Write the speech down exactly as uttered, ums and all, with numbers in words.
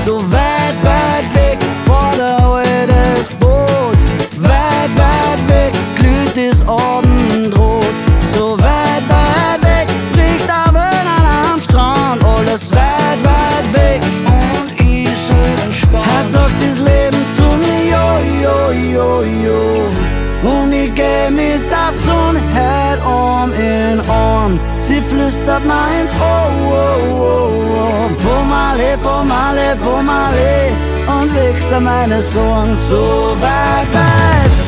So weit, weit weg, vor der Hütte das Boot. Weit, weit weg, glüht das Abendrot. So weit, weit weg, bricht der Wellen am Strand. Alles weit, weit weg und ich so entspannt. Hat sagt das Leben zu mir, jo, jo, jo, jo. Und ich geh mit der Sonne heut Arm in Arm. Sie flüstert mir ins Ohr, oh, oh, oh. Pomale, pomale, pomale. Und legst an meine Sorgen so weit, weit